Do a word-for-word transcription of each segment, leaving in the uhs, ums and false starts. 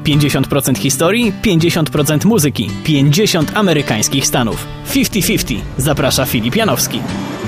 pięćdziesiąt procent historii, pięćdziesiąt procent muzyki, pięćdziesiąt amerykańskich stanów. pięćdziesiąt pięćdziesiąt. Zaprasza Filip Janowski.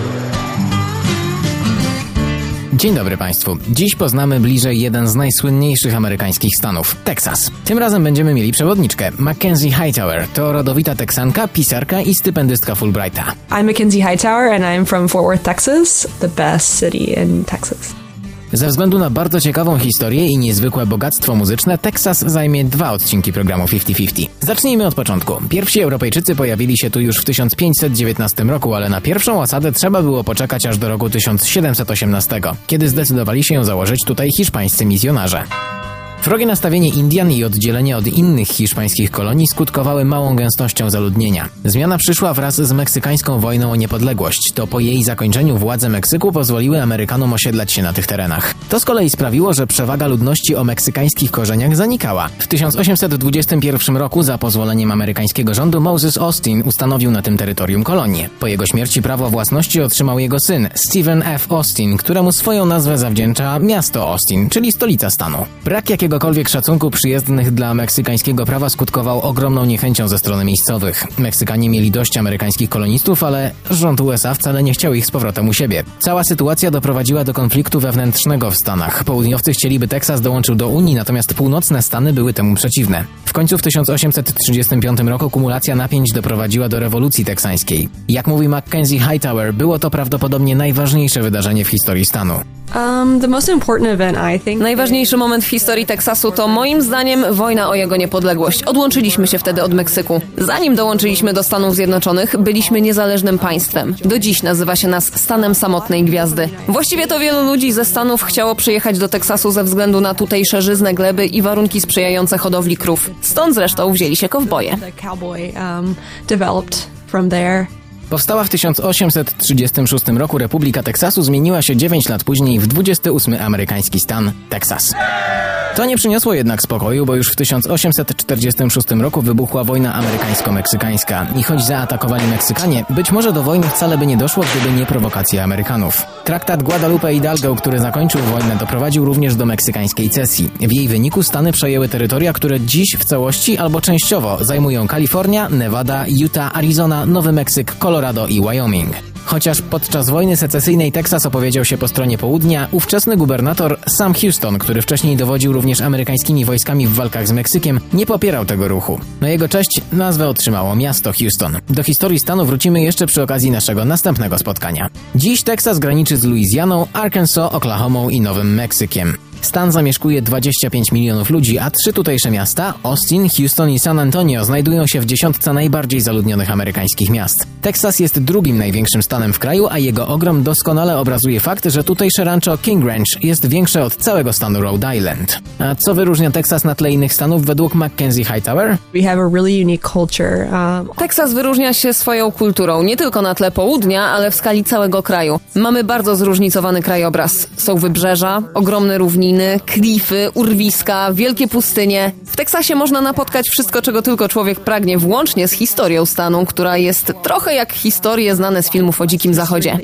Dzień dobry Państwu. Dziś poznamy bliżej jeden z najsłynniejszych amerykańskich stanów – Teksas. Tym razem będziemy mieli przewodniczkę. Mackenzie Hightower to rodowita Teksanka, pisarka i stypendystka Fulbrighta. I'm Mackenzie Hightower and I'm from Fort Worth, Texas, the best city in Texas. Ze względu na bardzo ciekawą historię i niezwykłe bogactwo muzyczne, Teksas zajmie dwa odcinki programu pięćdziesiąt pięćdziesiąt. Zacznijmy od początku. Pierwsi Europejczycy pojawili się tu już w tysiąc pięćset dziewiętnastym roku, ale na pierwszą osadę trzeba było poczekać aż do roku tysiąc siedemset osiemnastego, kiedy zdecydowali się ją założyć tutaj hiszpańscy misjonarze. Wrogie nastawienie Indian i oddzielenie od innych hiszpańskich kolonii skutkowały małą gęstością zaludnienia. Zmiana przyszła wraz z meksykańską wojną o niepodległość. To po jej zakończeniu władze Meksyku pozwoliły Amerykanom osiedlać się na tych terenach. To z kolei sprawiło, że przewaga ludności o meksykańskich korzeniach zanikała. W tysiąc osiemset dwudziestym pierwszym roku za pozwoleniem amerykańskiego rządu Moses Austin ustanowił na tym terytorium kolonię. Po jego śmierci prawo własności otrzymał jego syn, Stephen F. Austin, któremu swoją nazwę zawdzięcza miasto Austin, czyli stolica stanu. Brak jakiego Jakiegokolwiek szacunku przyjezdnych dla meksykańskiego prawa skutkował ogromną niechęcią ze strony miejscowych. Meksykanie mieli dość amerykańskich kolonistów, ale rząd U S A wcale nie chciał ich z powrotem u siebie. Cała sytuacja doprowadziła do konfliktu wewnętrznego w Stanach. Południowcy chcieli, by Teksas dołączył do Unii, natomiast północne Stany były temu przeciwne. W końcu w tysiąc osiemset trzydziestym piątym roku kumulacja napięć doprowadziła do rewolucji teksańskiej. Jak mówi Mackenzie Hightower, było to prawdopodobnie najważniejsze wydarzenie w historii stanu. Um, the most important event, I think. Najważniejszy moment w historii Teksasu to moim zdaniem wojna o jego niepodległość. Odłączyliśmy się wtedy od Meksyku. Zanim dołączyliśmy do Stanów Zjednoczonych, byliśmy niezależnym państwem. Do dziś nazywa się nas stanem samotnej gwiazdy. Właściwie to wielu ludzi ze Stanów chciało przyjechać do Teksasu ze względu na tutejsze żyzne gleby i warunki sprzyjające hodowli krów. Stąd zresztą wzięli się kowboje. The cowboy um, developed from there. Powstała w tysiąc osiemset trzydziestym szóstym roku Republika Teksasu zmieniła się dziewięć lat później w dwudziesty ósmy amerykański stan Teksas. To nie przyniosło jednak spokoju, bo już w tysiąc osiemset czterdziestym szóstym roku wybuchła wojna amerykańsko-meksykańska i choć zaatakowali Meksykanie, być może do wojny wcale by nie doszło, gdyby nie prowokacje Amerykanów. Traktat Guadalupe Hidalgo, który zakończył wojnę, doprowadził również do meksykańskiej cesji. W jej wyniku Stany przejęły terytoria, które dziś w całości albo częściowo zajmują Kalifornia, Nevada, Utah, Arizona, Nowy Meksyk, Colorado i Wyoming. Chociaż podczas wojny secesyjnej Teksas opowiedział się po stronie południa, ówczesny gubernator Sam Houston, który wcześniej dowodził również amerykańskimi wojskami w walkach z Meksykiem, nie popierał tego ruchu. Na jego cześć nazwę otrzymało miasto Houston. Do historii stanu wrócimy jeszcze przy okazji naszego następnego spotkania. Dziś Teksas graniczy z Luizjaną, Arkansas, Oklahomą i Nowym Meksykiem. Stan zamieszkuje dwadzieścia pięć milionów ludzi, a trzy tutejsze miasta, Austin, Houston i San Antonio, znajdują się w dziesiątce najbardziej zaludnionych amerykańskich miast. Teksas jest drugim największym stanem w kraju, a jego ogrom doskonale obrazuje fakt, że tutejsze rancho King Ranch jest większe od całego stanu Rhode Island. A co wyróżnia Teksas na tle innych stanów według Mackenzie Hightower? We have a really unique culture. Um... Teksas wyróżnia się swoją kulturą, nie tylko na tle południa, ale w skali całego kraju. Mamy bardzo zróżnicowany krajobraz. Są wybrzeża, ogromne równiny, klify, urwiska, wielkie pustynie. W Teksasie można napotkać wszystko, czego tylko człowiek pragnie, włącznie z historią stanu, która jest trochę jak historie znane z filmów o Dzikim Zachodzie.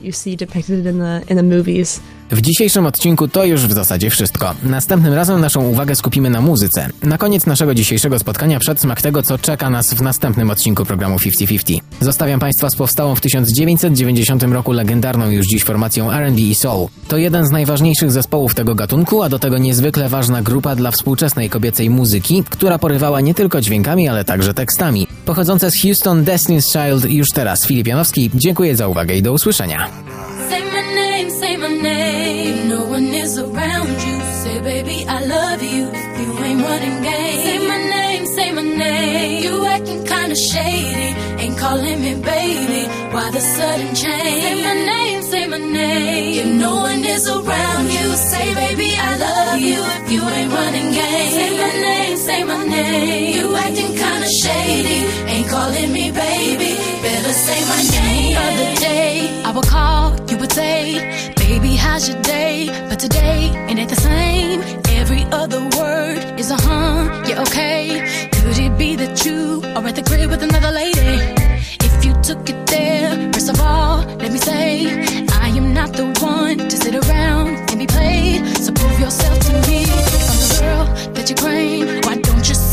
W dzisiejszym odcinku to już w zasadzie wszystko. Następnym razem naszą uwagę skupimy na muzyce. Na koniec naszego dzisiejszego spotkania przedsmak tego, co czeka nas w następnym odcinku programu pięćdziesiąt pięćdziesiąt. Zostawiam Państwa z powstałą w tysiąc dziewięćset dziewięćdziesiątym roku legendarną już dziś formacją R and B i Soul. To jeden z najważniejszych zespołów tego gatunku, a do tego niezwykle ważna grupa dla współczesnej kobiecej muzyki, która porywała nie tylko dźwiękami, ale także tekstami. Pochodzące z Houston, Destiny's Child już teraz. Filip Janowski, dziękuję za uwagę i do usłyszenia. Say my name, say my name. No one is around you. Say, baby, I love you. If you ain't running game. Say my name, say my name. You acting kinda shady. Ain't calling me baby. Why the sudden change? Say my name, say my name. If no one is around you. Say, baby, I love you. If you ain't running game. Say my name, say my name. You acting kinda shady. Ain't calling me baby. Better say my name. The other day, I would call, you would say, baby, how's your day? But today, ain't it the same? Every other word is a huh, yeah, okay. Could it be that you are at the crib with another lady? If you took it there, first of all, let me say, I am not the one to sit around and be played. So prove yourself to me. I'm the girl that you claim. Why don't you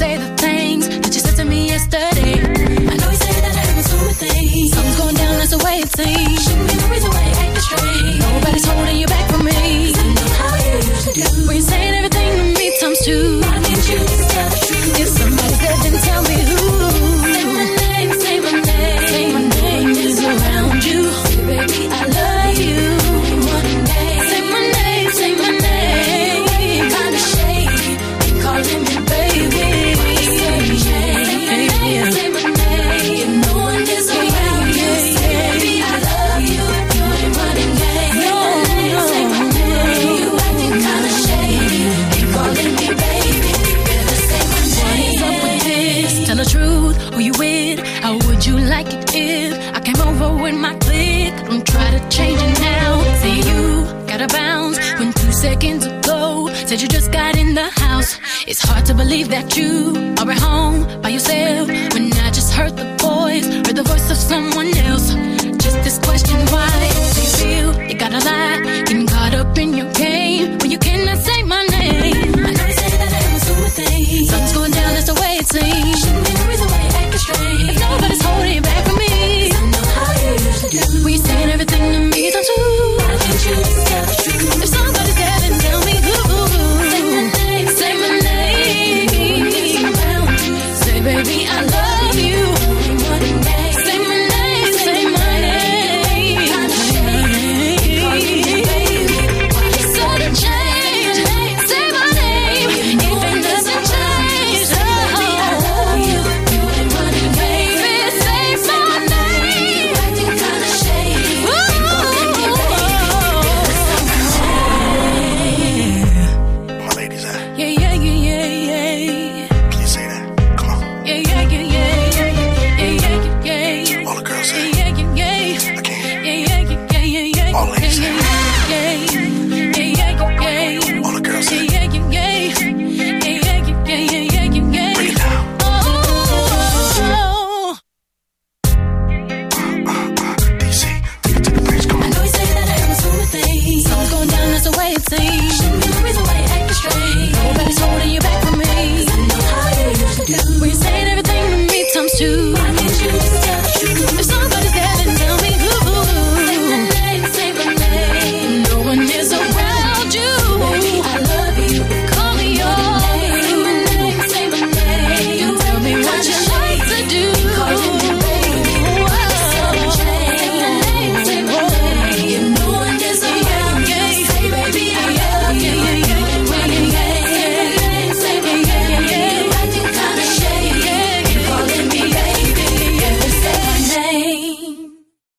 everything to me times two. I need you to tell the truth. If somebody's there, then tell me who. Say my name, say my name. Say my name is around you. Say, baby, I love you. One day. Say my name, say my name. Kinda shady, calling me baby. Say my name, say my name. If no one is around you, say, baby, I love you. You ain't running game. Say my name, say my name. You acting kinda shady, calling me baby. Better say my name. What's up with this? Tell the truth, who you with? How would you like it if I came over with my clique? Don't try to change it now. Say you gotta bounce when two seconds ago said you just got in the house. It's hard to believe that you are at home by yourself when I just heard the voice, heard the voice of someone else. Just this question, why do you feel you gotta lie, getting caught up in your game when you cannot say my